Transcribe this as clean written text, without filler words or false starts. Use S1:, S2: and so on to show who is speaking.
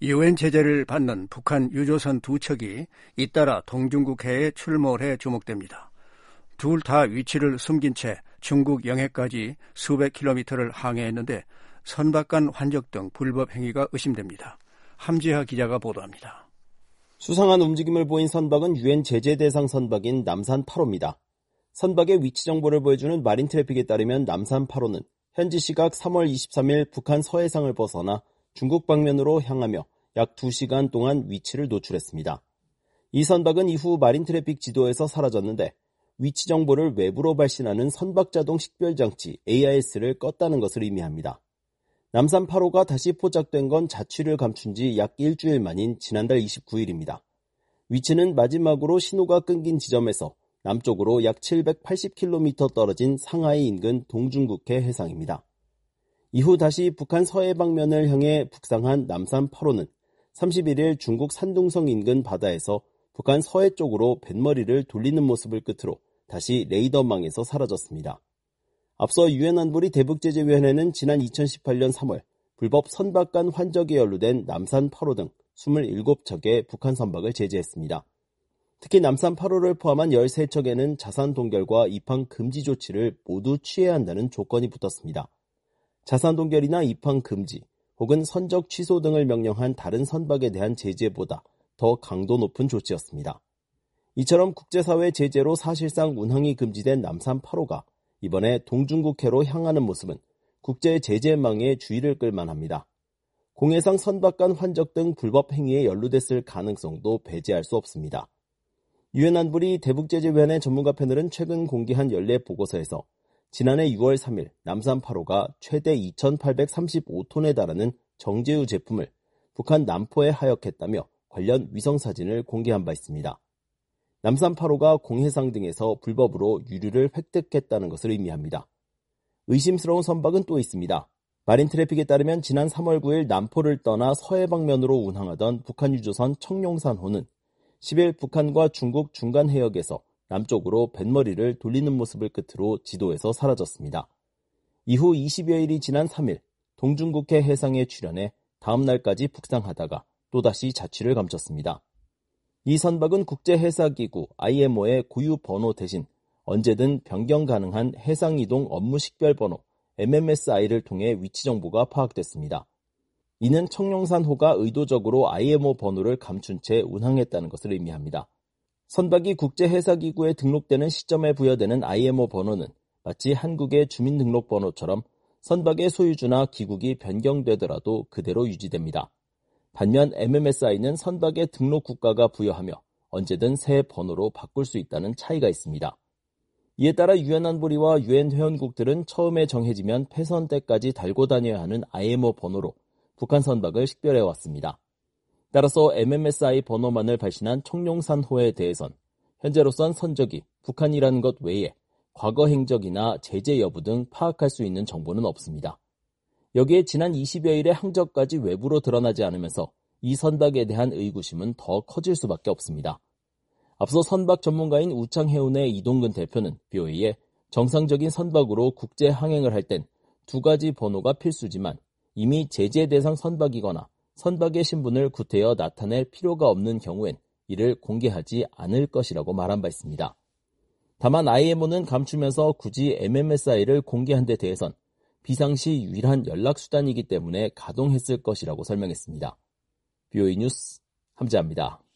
S1: 유엔 제재를 받는 북한 유조선 두 척이 잇따라 동중국해에 출몰해 주목됩니다. 둘 다 위치를 숨긴 채 중국 영해까지 수백 킬로미터를 항해했는데 선박 간 환적 등 불법 행위가 의심됩니다. 함지하 기자가 보도합니다.
S2: 수상한 움직임을 보인 선박은 유엔 제재 대상 선박인 남산 8호입니다. 선박의 위치 정보를 보여주는 마린 트래픽에 따르면 남산 8호는 현지 시각 3월 23일 북한 서해상을 벗어나 중국 방면으로 향하며 약 2시간 동안 위치를 노출했습니다. 이 선박은 이후 마린 트래픽 지도에서 사라졌는데 위치 정보를 외부로 발신하는 선박자동 식별장치 AIS를 껐다는 것을 의미합니다. 남산 8호가 다시 포착된 건 자취를 감춘 지 약 일주일 만인 지난달 29일입니다. 위치는 마지막으로 신호가 끊긴 지점에서 남쪽으로 약 780km 떨어진 상하이 인근 동중국해 해상입니다. 이후 다시 북한 서해 방면을 향해 북상한 남산 8호는 31일 중국 산둥성 인근 바다에서 북한 서해 쪽으로 뱃머리를 돌리는 모습을 끝으로 다시 레이더망에서 사라졌습니다. 앞서 유엔 안보리 대북제재위원회는 지난 2018년 3월 불법 선박 간 환적에 연루된 남산 8호 등 27척의 북한 선박을 제재했습니다. 특히 남산 8호를 포함한 13척에는 자산 동결과 입항 금지 조치를 모두 취해야 한다는 조건이 붙었습니다. 자산 동결이나 입항 금지 혹은 선적 취소 등을 명령한 다른 선박에 대한 제재보다 더 강도 높은 조치였습니다. 이처럼 국제사회 제재로 사실상 운항이 금지된 남산 8호가 이번에 동중국해로 향하는 모습은 국제 제재망에 주의를 끌만합니다. 공해상 선박 간 환적 등 불법 행위에 연루됐을 가능성도 배제할 수 없습니다. 유엔 안보리 대북제재위원회 전문가 패널은 최근 공개한 연례 보고서에서 지난해 6월 3일 남산 8호가 최대 2,835톤에 달하는 정제유 제품을 북한 남포에 하역했다며 관련 위성사진을 공개한 바 있습니다. 남산 8호가 공해상 등에서 불법으로 유류를 획득했다는 것을 의미합니다. 의심스러운 선박은 또 있습니다. 마린 트래픽에 따르면 지난 3월 9일 남포를 떠나 서해 방면으로 운항하던 북한 유조선 청룡산호는 10일 북한과 중국 중간 해역에서 남쪽으로 뱃머리를 돌리는 모습을 끝으로 지도에서 사라졌습니다. 이후 20여일이 지난 3일 동중국해 해상에 출현해 다음 날까지 북상하다가 또다시 자취를 감췄습니다. 이 선박은 국제해사기구 IMO의 고유 번호 대신 언제든 변경 가능한 해상이동 업무 식별번호 MMSI를 통해 위치 정보가 파악됐습니다. 이는 청룡산호가 의도적으로 IMO 번호를 감춘 채 운항했다는 것을 의미합니다. 선박이 국제해사기구에 등록되는 시점에 부여되는 IMO 번호는 마치 한국의 주민등록번호처럼 선박의 소유주나 기국이 변경되더라도 그대로 유지됩니다. 반면 MMSI는 선박의 등록 국가가 부여하며 언제든 새 번호로 바꿀 수 있다는 차이가 있습니다. 이에 따라 유엔 안보리와 유엔 회원국들은 처음에 정해지면 폐선 때까지 달고 다녀야 하는 IMO 번호로 북한 선박을 식별해왔습니다. 따라서 MMSI 번호만을 발신한 청룡산호에 대해선 현재로선 선적이 북한이라는 것 외에 과거 행적이나 제재 여부 등 파악할 수 있는 정보는 없습니다. 여기에 지난 20여일의 항적까지 외부로 드러나지 않으면서 이 선박에 대한 의구심은 더 커질 수밖에 없습니다. 앞서 선박 전문가인 우창해운의 이동근 대표는 BOA에 정상적인 선박으로 국제 항행을 할 땐 두 가지 번호가 필수지만 이미 제재 대상 선박이거나 선박의 신분을 구태여 나타낼 필요가 없는 경우엔 이를 공개하지 않을 것이라고 말한 바 있습니다. 다만 IMO는 감추면서 굳이 MMSI를 공개한 데 대해선 비상시 유일한 연락수단이기 때문에 가동했을 것이라고 설명했습니다. BOA 뉴스 함재합니다.